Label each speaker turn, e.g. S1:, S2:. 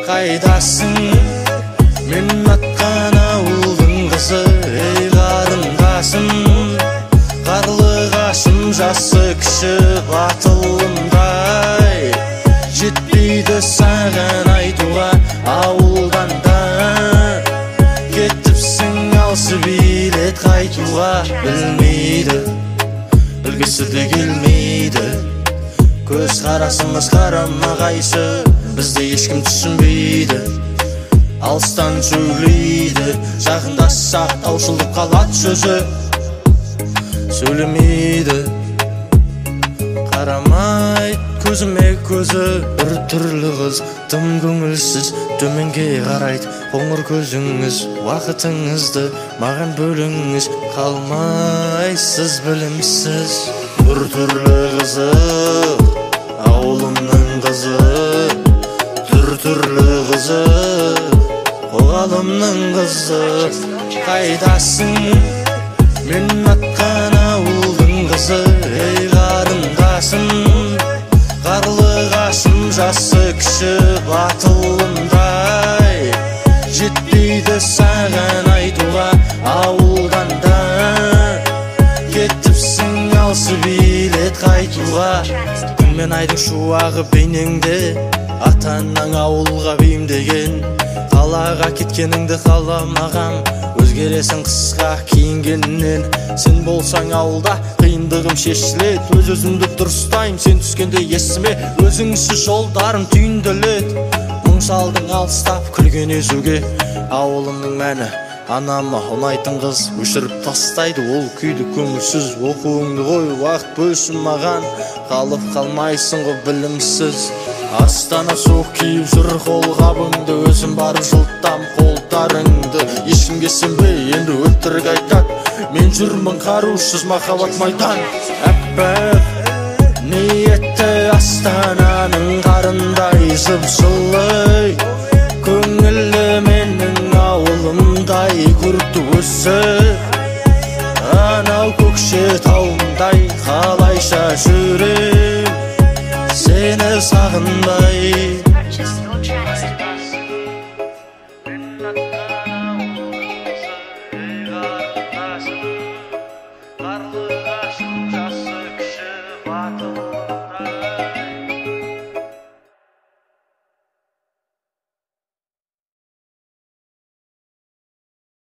S1: Қайдасың мен атқан ауылдың қызы, ей қарындасым, қарлығашым жасы кіші батылымдай, жетпейді саған айтуға ауылдан да, кетіпсің алсы билет қайтуға білмейді, білгісі де келмейді. Көз қарасымыз қарама қайшы, бізді ешкім түсінбейді. Алыстан сөйлейді, жақындассақ таусылып қалады сөзі, сөйлемейді. Қарамайды көзіме көзі, бір түрлі қыз, тым көңілсіз, төменге қарайды қоңыр көзіңіз. Уақытыңызды маған бөліңіз, қалмайсыз білімсіз. Бір түрлі қызы, ауылымның қызы, түрлі қызы, қоғалымның қызы. Қайдасың мен атқан ауылдың қызы, ей қарындасым, қарлығашым жасы кіші батылымдай, жетпейді саған айтуға ауылдан да, кетіпсің алсы билет қайтуға. Күн мен айдың шуағы бейнеңде, ата-анаң ауылға бейімдеген, қалаға кеткеніңді қаламағам, өзгересің қысқа киінгеннен. Сен болсаң ауылда қиындығым шешілет, өз-өзімді дұрыстайым, сен түскенде есіме өзіңсіз жолдарым түйінделет. Мұң салдың алыстап күлген езуге, ауылымның мәні анама ұнайтын қыз, өшіріп тастайды ол күйді көңілсіз. Оқуыңды қой, уақыт бөлсін маған, қалып қалмайсың ғой білімсіз. Астана суық киіп жүр қолғабыңды, өзім барып жылтам қолдарыңды. Ешкімге сенбей енді өтірік айтады, мен жүрмін қарусыз махаббат майдан. Әппақ ниетті Астананың қарындай жып-жылы, көңілі менің ауылымдай күрті өсі, анау Көкшетауымдай қалайша жүрем сені сағынбай. Мен атқан ауылдың қызы, ей қарындасым,